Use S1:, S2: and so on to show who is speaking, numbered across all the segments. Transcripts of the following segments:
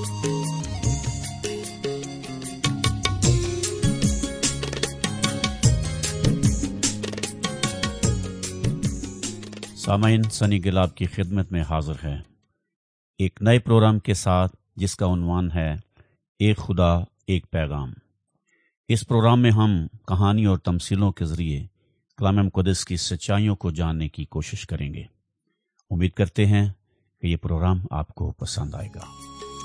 S1: سامعین، سنی گل آپ کی خدمت میں حاضر ہے ایک نئے پروگرام کے ساتھ جس کا عنوان ہے ایک خدا ایک پیغام۔ اس پروگرام میں ہم کہانی اور تمثیلوں کے ذریعے کلام مقدس کی سچائیوں کو جاننے کی کوشش کریں گے۔ امید کرتے ہیں کہ یہ پروگرام آپ کو پسند آئے گا۔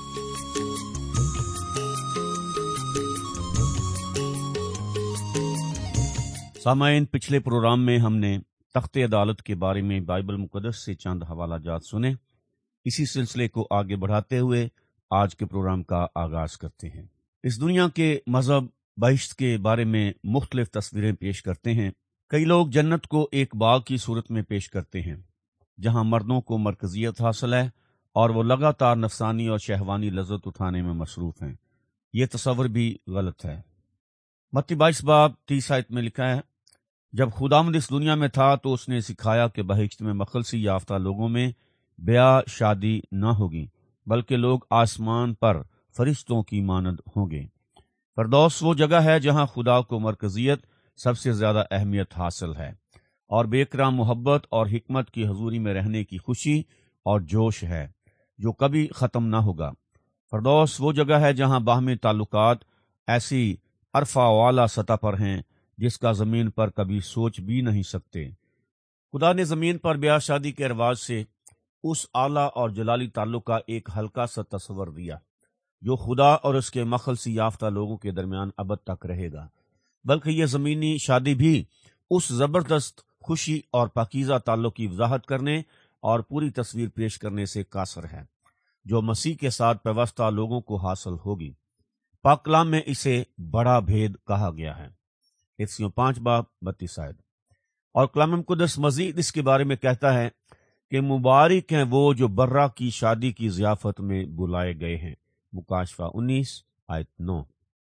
S1: سامعین، پچھلے پروگرام میں ہم نے تخت عدالت کے بارے میں بائبل مقدس سے چند حوالہ جات سنے۔ اسی سلسلے کو آگے بڑھاتے ہوئے آج کے پروگرام کا آغاز کرتے ہیں۔ اس دنیا کے مذہب بہشت کے بارے میں مختلف تصویریں پیش کرتے ہیں۔ کئی لوگ جنت کو ایک باغ کی صورت میں پیش کرتے ہیں جہاں مردوں کو مرکزیت حاصل ہے اور وہ لگاتار نفسانی اور شہوانی لذت اٹھانے میں مصروف ہیں۔ یہ تصور بھی غلط ہے۔ متی 22 باب 30 آیت میں لکھا ہے، جب خداوند اس دنیا میں تھا تو اس نے سکھایا کہ بہشت میں مخلصی یافتہ لوگوں میں بیاہ شادی نہ ہوگی، بلکہ لوگ آسمان پر فرشتوں کی مانند ہوں گے۔ فردوس وہ جگہ ہے جہاں خدا کو مرکزیت سب سے زیادہ اہمیت حاصل ہے اور بے کرام محبت اور حکمت کی حضوری میں رہنے کی خوشی اور جوش ہے جو کبھی ختم نہ ہوگا۔ فردوس وہ جگہ ہے جہاں باہمی تعلقات ایسی عرفہ والا سطح پر ہیں جس کا زمین پر کبھی سوچ بھی نہیں سکتے۔ خدا نے زمین پر بیاہ شادی کے رواج سے اس اعلیٰ اور جلالی تعلق کا ایک ہلکا سا تصور دیا جو خدا اور اس کے مخلصی یافتہ لوگوں کے درمیان ابد تک رہے گا، بلکہ یہ زمینی شادی بھی اس زبردست خوشی اور پاکیزہ تعلق کی وضاحت کرنے اور پوری تصویر پیش کرنے سے قاصر ہے جو مسیح کے ساتھ پیوستہ لوگوں کو حاصل ہوگی۔ پاک کلام میں اسے بڑا بھید کہا گیا ہے، افسیوں 5 باب 32 آیت۔ اور کلام مقدس مزید اس کے بارے میں کہتا ہے کہ مبارک ہیں وہ جو برہ کی شادی کی ضیافت میں بلائے گئے ہیں، مکاشفہ 19 آیت 9۔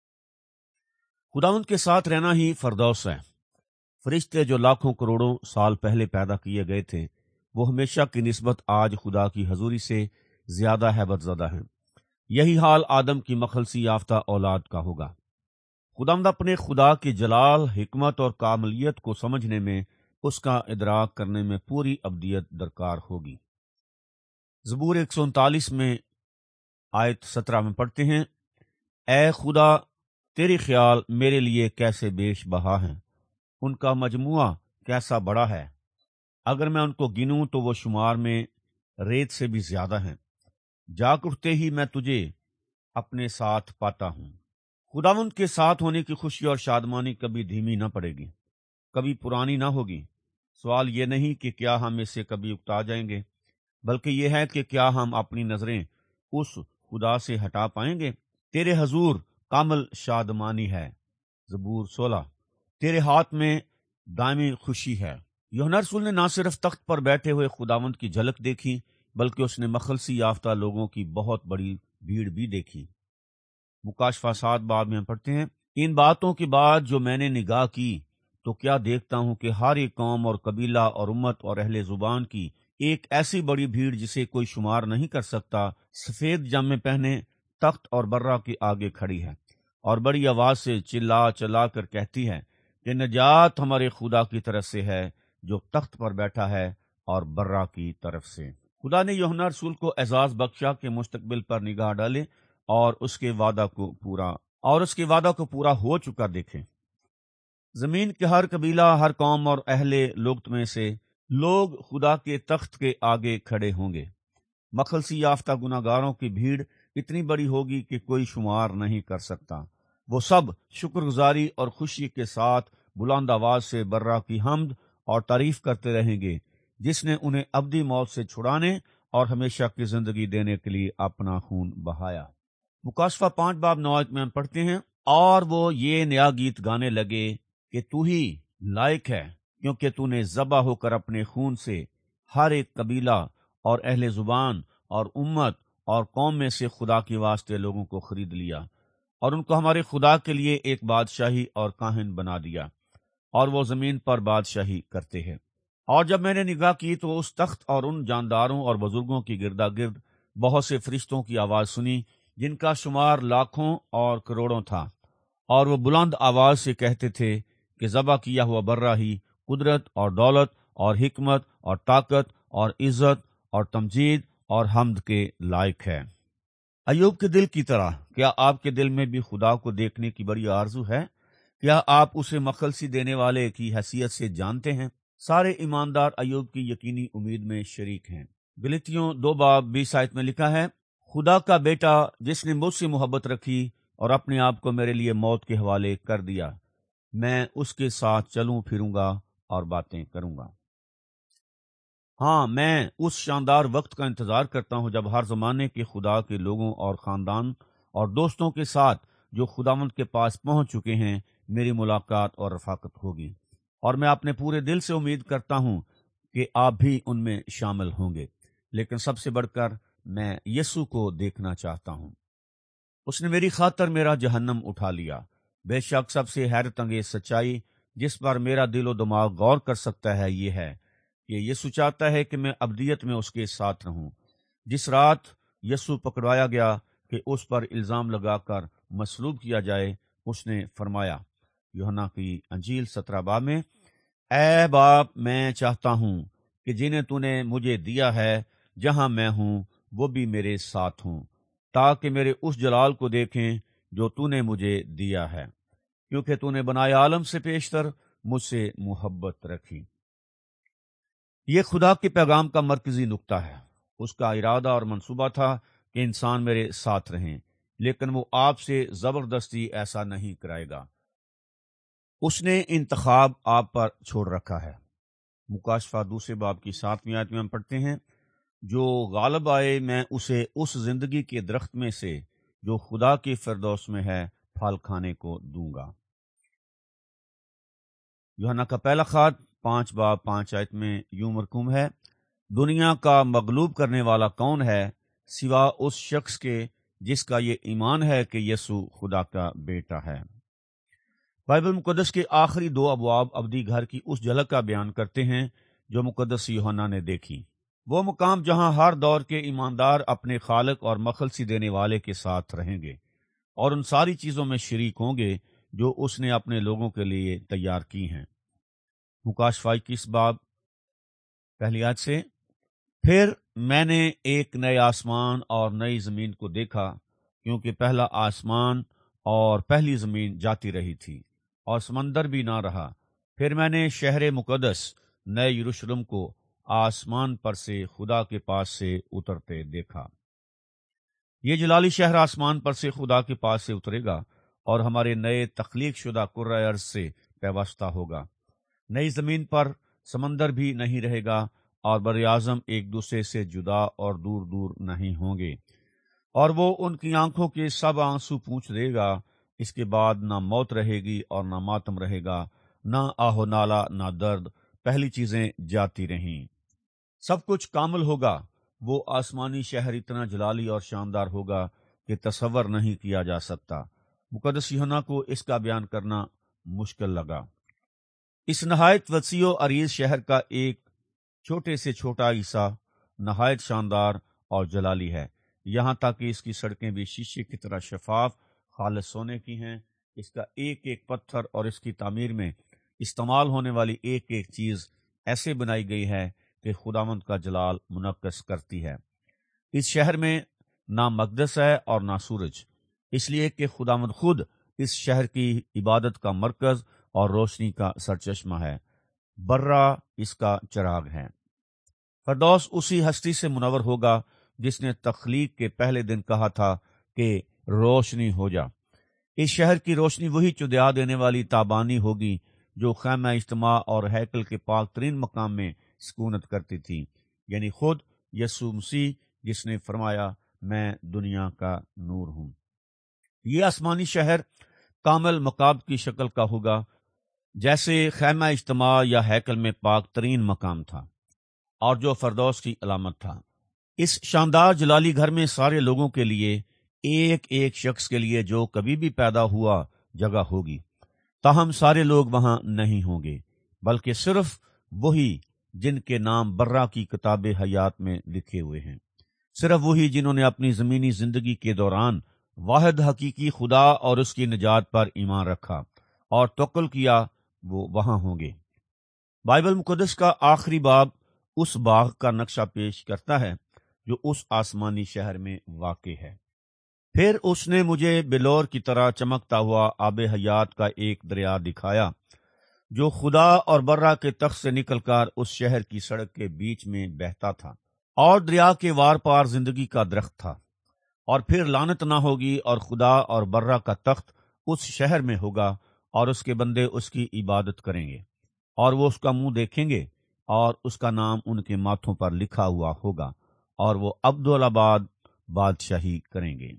S1: خداوند کے ساتھ رہنا ہی فردوس ہے۔ فرشتے جو لاکھوں کروڑوں سال پہلے پیدا کیے گئے تھے وہ ہمیشہ کی نسبت آج خدا کی حضوری سے زیادہ ہیبت زدہ ہیں۔ یہی حال آدم کی مخلصی یافتہ اولاد کا ہوگا۔ خداوند اپنے خدا کی جلال، حکمت اور کاملیت کو سمجھنے میں، اس کا ادراک کرنے میں پوری ابدیت درکار ہوگی۔ زبور 139 میں آیت 17 میں پڑھتے ہیں، اے خدا تیرے خیال میرے لیے کیسے بیش بہا ہیں، ان کا مجموعہ کیسا بڑا ہے، اگر میں ان کو گنوں تو وہ شمار میں ریت سے بھی زیادہ ہیں۔ جاگ اٹھتے ہی میں تجھے اپنے ساتھ پاتا ہوں۔ خداوند کے ساتھ ہونے کی خوشی اور شادمانی کبھی دھیمی نہ پڑے گی، کبھی پرانی نہ ہوگی۔ سوال یہ نہیں کہ کیا ہم اس سے کبھی اکتا جائیں گے، بلکہ یہ ہے کہ کیا ہم اپنی نظریں اس خدا سے ہٹا پائیں گے۔ تیرے حضور کامل شادمانی ہے، زبور 16۔ تیرے ہاتھ میں دائمی خوشی ہے۔ یوحنا رسول نے نہ صرف تخت پر بیٹھے ہوئے خداوند کی جھلک دیکھی بلکہ اس نے مخلصی یافتہ لوگوں کی بہت بڑی بھیڑ بھی دیکھی۔ مکاشفہ 7 باب میں پڑھتے ہیں، ان باتوں کے بعد جو میں نے نگاہ کی تو کیا دیکھتا ہوں کہ ہر ایک قوم اور قبیلہ اور امت اور اہل زبان کی ایک ایسی بڑی بھیڑ جسے کوئی شمار نہیں کر سکتا، سفید جامے پہنے تخت اور برہ کے آگے کھڑی ہے اور بڑی آواز سے چلا چلا کر کہتی ہے کہ نجات ہمارے خدا کی طرف سے ہے جو تخت پر بیٹھا ہے اور برہ کی طرف سے۔ خدا نے یوحنا رسول کو اعزاز بخشا کہ مستقبل پر نگاہ ڈالے اور اس کے وعدہ کو پورا ہو چکا دیکھیں۔ زمین کے ہر قبیلہ، ہر قوم اور اہل لغت میں سے لوگ خدا کے تخت کے آگے کھڑے ہوں گے۔ مخلصی یافتہ گناہگاروں کی بھیڑ اتنی بڑی ہوگی کہ کوئی شمار نہیں کر سکتا۔ وہ سب شکر گزاری اور خوشی کے ساتھ بلند آواز سے برہ کی حمد اور تعریف کرتے رہیں گے جس نے انہیں ابدی موت سے چھڑانے اور ہمیشہ کی زندگی دینے کے لیے اپنا خون بہایا۔ مکاشفہ 5 باب 9 آیت میں ہم پڑھتے ہیں، اور وہ یہ نیا گیت گانے لگے کہ تو ہی لائق ہے، کیونکہ تو نے ذبح ہو کر اپنے خون سے ہر ایک قبیلہ اور اہل زبان اور امت اور قوم میں سے خدا کے واسطے لوگوں کو خرید لیا اور ان کو ہمارے خدا کے لیے ایک بادشاہی اور کاہن بنا دیا، اور وہ زمین پر بادشاہی کرتے ہیں۔ اور جب میں نے نگاہ کی تو اس تخت اور ان جانداروں اور بزرگوں کی گردا گرد بہت سے فرشتوں کی آواز سنی جن کا شمار لاکھوں اور کروڑوں تھا، اور وہ بلند آواز سے کہتے تھے کہ ذبح کیا ہوا برہ ہی قدرت اور دولت اور حکمت اور طاقت اور عزت اور تمجید اور حمد کے لائق ہے۔ ایوب کے دل کی طرح کیا آپ کے دل میں بھی خدا کو دیکھنے کی بڑی آرزو ہے؟ کیا آپ اسے مخلصی دینے والے کی حیثیت سے جانتے ہیں؟ سارے ایماندار ایوب کی یقینی امید میں شریک ہیں۔ گلتیوں 2:20 میں لکھا ہے، خدا کا بیٹا جس نے مجھ سے محبت رکھی اور اپنے آپ کو میرے لیے موت کے حوالے کر دیا، میں اس کے ساتھ چلوں پھروں گا اور باتیں کروں گا۔ ہاں، میں اس شاندار وقت کا انتظار کرتا ہوں جب ہر زمانے کے خدا کے لوگوں اور خاندان اور دوستوں کے ساتھ جو خداوند کے پاس پہنچ چکے ہیں میری ملاقات اور رفاقت ہوگی، اور میں اپنے پورے دل سے امید کرتا ہوں کہ آپ بھی ان میں شامل ہوں گے۔ لیکن سب سے بڑھ کر میں یسوع کو دیکھنا چاہتا ہوں۔ اس نے میری خاطر میرا جہنم اٹھا لیا۔ بے شک سب سے حیرت انگیز سچائی جس پر میرا دل و دماغ غور کر سکتا ہے یہ ہے کہ یسوع چاہتا ہے کہ میں ابدیت میں اس کے ساتھ رہوں۔ جس رات یسوع پکڑوایا گیا کہ اس پر الزام لگا کر مصلوب کیا جائے، اس نے فرمایا یوحنا کی انجیل 17 باب میں، اے باپ، میں چاہتا ہوں کہ جنہیں تو نے مجھے دیا ہے جہاں میں ہوں وہ بھی میرے ساتھ ہوں، تاکہ میرے اس جلال کو دیکھیں جو تو نے مجھے دیا ہے، کیونکہ تو نے بنائے عالم سے پیشتر مجھ سے محبت رکھی۔ یہ خدا کے پیغام کا مرکزی نقطہ ہے۔ اس کا ارادہ اور منصوبہ تھا کہ انسان میرے ساتھ رہیں، لیکن وہ آپ سے زبردستی ایسا نہیں کرائے گا۔ اس نے انتخاب آپ پر چھوڑ رکھا ہے۔ مکاشفہ 2 باب کی 7 آیت میں ہم پڑھتے ہیں، جو غالب آئے میں اسے اس زندگی کے درخت میں سے جو خدا کے فردوس میں ہے پھل کھانے کو دوں گا۔ یوحنا کا پہلا خط 5 باب 5 آیت میں یوں مرقوم ہے، دنیا کا مغلوب کرنے والا کون ہے سوا اس شخص کے جس کا یہ ایمان ہے کہ یسوع خدا کا بیٹا ہے۔ بائبل مقدس کے آخری 2 ابواب ابدی گھر کی اس جھلک کا بیان کرتے ہیں جو مقدس یوحنا نے دیکھی۔ وہ مقام جہاں ہر دور کے ایماندار اپنے خالق اور مخلصی دینے والے کے ساتھ رہیں گے اور ان ساری چیزوں میں شریک ہوں گے جو اس نے اپنے لوگوں کے لیے تیار کی ہیں۔ مکاشفہ 21 باب پہلی آیت سے، پھر میں نے ایک نئے آسمان اور نئی زمین کو دیکھا، کیونکہ پہلا آسمان اور پہلی زمین جاتی رہی تھی اور سمندر بھی نہ رہا۔ پھر میں نے شہر مقدس نئے یروشلم کو آسمان پر سے خدا کے پاس سے اترتے دیکھا۔ یہ جلالی شہر آسمان پر سے خدا کے پاس سے اترے گا اور ہمارے نئے تخلیق شدہ کرۂ ارض سے پیوستہ ہوگا۔ نئی زمین پر سمندر بھی نہیں رہے گا اور بر اعظم ایک دوسرے سے جدا اور دور دور نہیں ہوں گے، اور وہ ان کی آنکھوں کے سب آنسو پوچھ دے گا۔ اس کے بعد نہ موت رہے گی اور نہ ماتم رہے گا، نہ آہ و نالہ، نہ درد، پہلی چیزیں جاتی رہیں۔ سب کچھ کامل ہوگا۔ وہ آسمانی شہر اتنا جلالی اور شاندار ہوگا کہ تصور نہیں کیا جا سکتا۔ مقدس یوحنا کو اس کا بیان کرنا مشکل لگا۔ اس نہایت وسیع و عریض شہر کا ایک چھوٹے سے چھوٹا حصہ نہایت شاندار اور جلالی ہے، یہاں تک کہ اس کی سڑکیں بھی شیشے کی طرح شفاف خالص سونے کی ہیں۔ اس کا ایک ایک پتھر اور اس کی تعمیر میں استعمال ہونے والی ایک ایک چیز ایسے بنائی گئی ہے کہ خداوند کا جلال منعکس کرتی ہے۔ اس شہر میں نہ مقدس ہے اور نہ سورج، اس لیے کہ خداوند خود اس شہر کی عبادت کا مرکز اور روشنی کا سرچشمہ ہے، برہ اس کا چراغ ہے۔ فردوس اسی ہستی سے منور ہوگا جس نے تخلیق کے پہلے دن کہا تھا کہ روشنی ہو جا۔ اس شہر کی روشنی وہی چدیا دینے والی تابانی ہوگی جو خیمہ اجتماع اور ہیکل کے پاک ترین مقام میں سکونت کرتی تھی، یعنی خود یسوع مسیح جس نے فرمایا میں دنیا کا نور ہوں۔ یہ آسمانی شہر کامل مقام کی شکل کا ہوگا، جیسے خیمہ اجتماع یا ہیکل میں پاک ترین مقام تھا اور جو فردوس کی علامت تھا۔ اس شاندار جلالی گھر میں سارے لوگوں کے لیے، ایک ایک شخص کے لیے جو کبھی بھی پیدا ہوا، جگہ ہوگی۔ تاہم سارے لوگ وہاں نہیں ہوں گے، بلکہ صرف وہی جن کے نام برہ کی کتاب حیات میں لکھے ہوئے ہیں، صرف وہی جنہوں نے اپنی زمینی زندگی کے دوران واحد حقیقی خدا اور اس کی نجات پر ایمان رکھا اور توکل کیا، وہ وہاں ہوں گے۔ بائبل مقدس کا آخری باب اس باغ کا نقشہ پیش کرتا ہے جو اس آسمانی شہر میں واقع ہے۔ پھر اس نے مجھے بلور کی طرح چمکتا ہوا آب حیات کا ایک دریا دکھایا جو خدا اور برہ کے تخت سے نکل کر اس شہر کی سڑک کے بیچ میں بہتا تھا، اور دریا کے وار پار زندگی کا درخت تھا، اور پھر لعنت نہ ہوگی، اور خدا اور برہ کا تخت اس شہر میں ہوگا، اور اس کے بندے اس کی عبادت کریں گے، اور وہ اس کا منہ دیکھیں گے، اور اس کا نام ان کے ماتھوں پر لکھا ہوا ہوگا، اور وہ ابدالآباد بادشاہی کریں گے۔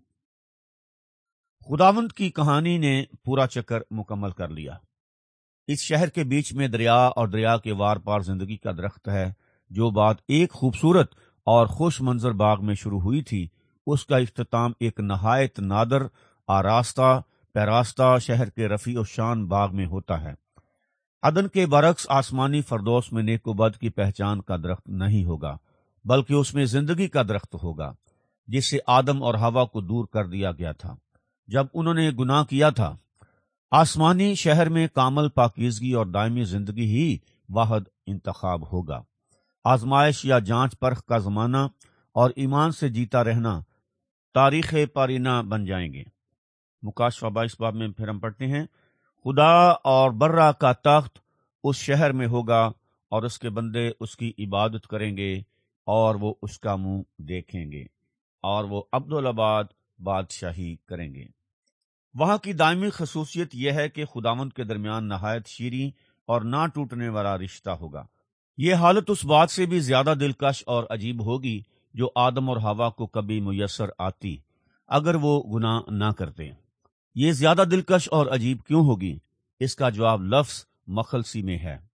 S1: خداوند کی کہانی نے پورا چکر مکمل کر لیا۔ اس شہر کے بیچ میں دریا اور دریا کے وار پار زندگی کا درخت ہے۔ جو بات ایک خوبصورت اور خوش منظر باغ میں شروع ہوئی تھی، اس کا اختتام ایک نہایت نادر آراستہ پیراستہ شہر کے رفیع و شان باغ میں ہوتا ہے۔ عدن کے برعکس آسمانی فردوس میں نیک و بد کی پہچان کا درخت نہیں ہوگا، بلکہ اس میں زندگی کا درخت ہوگا، جس سے آدم اور حوا کو دور کر دیا گیا تھا جب انہوں نے گناہ کیا تھا۔ آسمانی شہر میں کامل پاکیزگی اور دائمی زندگی ہی واحد انتخاب ہوگا۔ آزمائش یا جانچ پرخ کا زمانہ اور ایمان سے جیتا رہنا تاریخ پارینہ بن جائیں گے۔ مکاشفہ 22 باب میں پھر ہم پڑھتے ہیں، خدا اور برہ کا تخت اس شہر میں ہوگا، اور اس کے بندے اس کی عبادت کریں گے، اور وہ اس کا منہ دیکھیں گے، اور وہ ابدالآباد بادشاہی کریں گے۔ وہاں کی دائمی خصوصیت یہ ہے کہ خداوند کے درمیان نہایت شیریں اور نہ ٹوٹنے والا رشتہ ہوگا۔ یہ حالت اس بات سے بھی زیادہ دلکش اور عجیب ہوگی جو آدم اور حوا کو کبھی میسر آتی اگر وہ گناہ نہ کرتے۔ یہ زیادہ دلکش اور عجیب کیوں ہوگی؟ اس کا جواب لفظ مخلصی میں ہے۔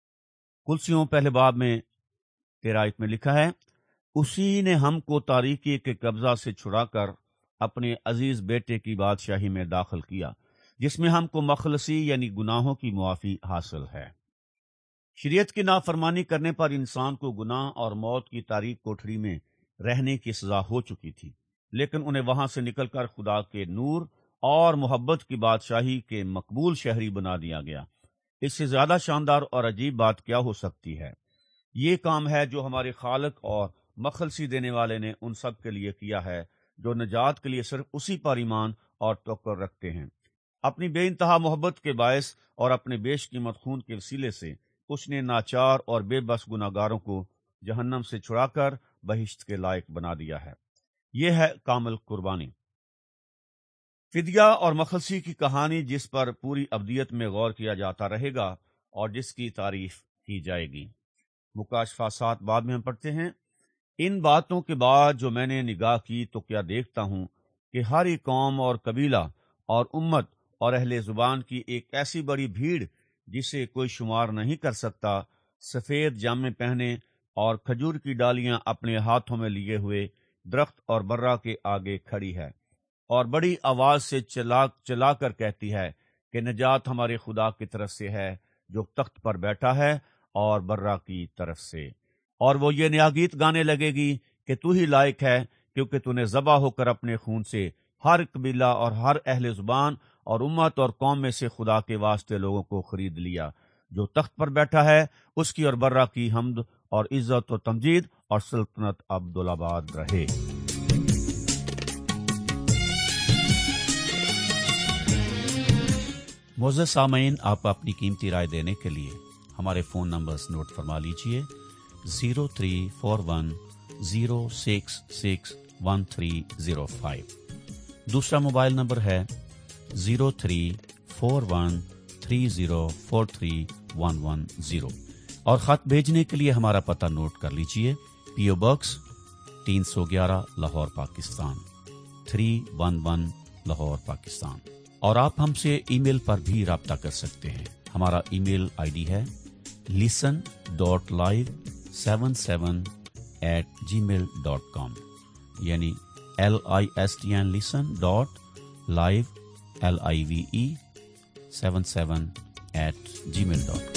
S1: کلسیوں پہلے باب میں 13 آیت میں لکھا ہے، اسی نے ہم کو تاریکی کے قبضہ سے چھڑا کر اپنے عزیز بیٹے کی بادشاہی میں داخل کیا، جس میں ہم کو مخلصی یعنی گناہوں کی معافی حاصل ہے۔ شریعت کی نافرمانی کرنے پر انسان کو گناہ اور موت کی تاریک کوٹھری میں رہنے کی سزا ہو چکی تھی، لیکن انہیں وہاں سے نکل کر خدا کے نور اور محبت کی بادشاہی کے مقبول شہری بنا دیا گیا۔ اس سے زیادہ شاندار اور عجیب بات کیا ہو سکتی ہے؟ یہ کام ہے جو ہمارے خالق اور مخلصی دینے والے نے ان سب کے لیے کیا ہے جو نجات کے لیے صرف اسی پر ایمان اور توکل رکھتے ہیں۔ اپنی بے انتہا محبت کے باعث اور اپنے بیش قیمت خون کے وسیلے سے اس نے ناچار اور بے بس گناہگاروں کو جہنم سے چھڑا کر بہشت کے لائق بنا دیا ہے۔ یہ ہے کامل قربانی، فدیہ اور مخلصی کی کہانی، جس پر پوری ابدیت میں غور کیا جاتا رہے گا اور جس کی تعریف کی جائے گی۔ مکاشفہ 7 بعد میں ہم پڑھتے ہیں، ان باتوں کے بعد جو میں نے نگاہ کی تو کیا دیکھتا ہوں کہ ہر ایک قوم اور قبیلہ اور امت اور اہل زبان کی ایک ایسی بڑی بھیڑ جسے کوئی شمار نہیں کر سکتا، سفید جامے پہنے اور کھجور کی ڈالیاں اپنے ہاتھوں میں لیے ہوئے درخت اور برہ کے آگے کھڑی ہے، اور بڑی آواز سے چلا کر کہتی ہے کہ نجات ہمارے خدا کی طرف سے ہے جو تخت پر بیٹھا ہے، اور برہ کی طرف سے۔ اور وہ یہ نیا گیت گانے لگے گی کہ تو ہی لائق ہے، کیونکہ تو نے ذبح ہو کر اپنے خون سے ہر قبیلہ اور ہر اہل زبان اور امت اور قوم میں سے خدا کے واسطے لوگوں کو خرید لیا۔ جو تخت پر بیٹھا ہے اس کی اور برہ کی حمد اور عزت و تمجید اور سلطنت ابدالآباد رہے۔ معزز سامعین، آپ اپنی قیمتی رائے دینے کے لیے ہمارے فون نمبرز نوٹ فرما لیجئے، 0341066130 دوسرا موبائل نمبر ہے 034130431110 اور خط بھیجنے کے لیے ہمارا پتہ نوٹ کر لیجئے، PO باکس 311 لاہور پاکستان 311 لاہور پاکستان۔ اور آپ ہم سے ای میل پر بھی رابطہ کر سکتے ہیں۔ ہمارا ای میل ID ہے listen.live77@gmail.com، یعنی listen.live77@gmail.com۔